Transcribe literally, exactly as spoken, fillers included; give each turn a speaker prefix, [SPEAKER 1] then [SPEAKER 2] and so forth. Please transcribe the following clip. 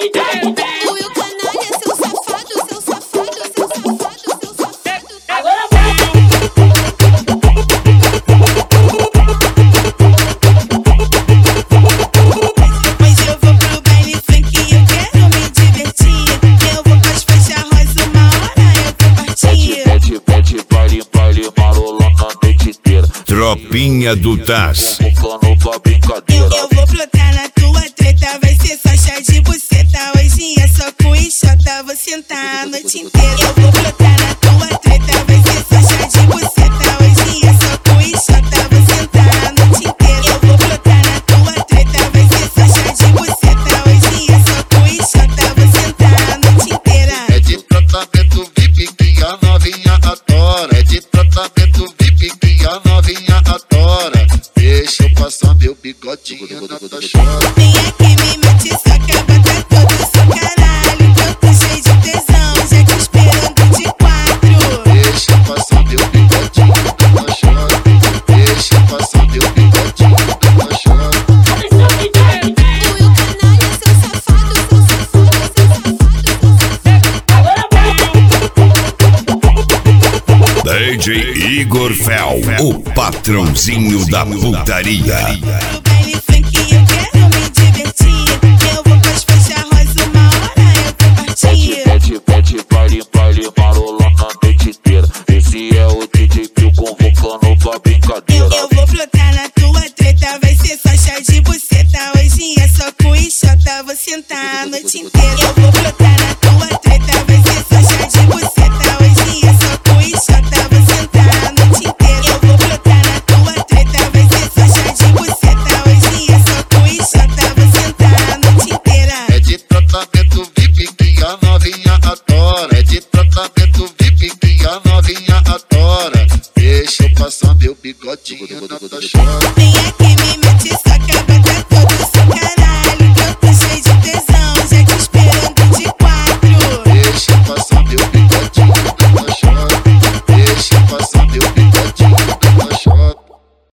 [SPEAKER 1] Will Canalha, seu safado, seu safado, seu safado, seu safado.
[SPEAKER 2] Agora vai!
[SPEAKER 3] Hoje eu vou pro baile funk e eu quero me divertir. Eu vou pras faixas rosa, uma hora eu vou partir.
[SPEAKER 4] Pede, pede, baile, baile, marola na noite inteira.
[SPEAKER 5] Tropinha do Taz.
[SPEAKER 4] Convocando pra brincadeira.
[SPEAKER 3] Eu, eu vou plotar na tua treta, vai ser só chá de buceta. Hoje é só com enxota, vou sentar a noite inteira. Eu vou plotar na tua treta, vai ser só chá de buceta. Hoje é só com enxota, vou sentar a noite inteira. Eu vou plotar na tua treta, vai ser só chá de buceta. Hoje é só com enxota, vou sentar a noite inteira.
[SPEAKER 6] É de tratamento V I P que a novinha adora. É de tratamento V I P que a novinha adora. Deixa eu passar meu bigodinho na tua chora.
[SPEAKER 3] Vem aqui, me mete soca, bota todo o seu caralho. Que eu tô cheio de tesão, já te esperando de quatro.
[SPEAKER 6] Deixa eu passar meu bigodinho na tua chora. Deixa eu passar meu bigodinho na tua chora.
[SPEAKER 1] Will Canalha, seu safado, seu safado, seu safado, seu safado.
[SPEAKER 2] Agora vai!
[SPEAKER 5] D J Igor Fel, o patrãozinho da putaria.
[SPEAKER 3] No baile funk eu quero me divertir. Eu vou pras faixas rosa, uma hora eu vou partir.
[SPEAKER 4] Pede, pede, baile, baile, marola na noite inteira. Esse é o D J Pio convocando pra brincadeira.
[SPEAKER 3] Eu, eu vou plotar na tua treta, vai ser só chá de buceta. Hoje é só com enxota, vou sentar a noite inteira. Eu vou plotar na tua treta, vai ser só chá de buceta. Hoje é só com enxota, vou sentar a noite inteira. Eu vou plotar na tua treta, vai ser só chá de buceta. Hoje é só com enxota, vou sentar a noite inteira.
[SPEAKER 6] É de tratamento V I P que a novinha adora. É de tratamento V I P que a novinha adora. Deixa eu passar meu bigodinho na tua chora.
[SPEAKER 3] Vem aqui,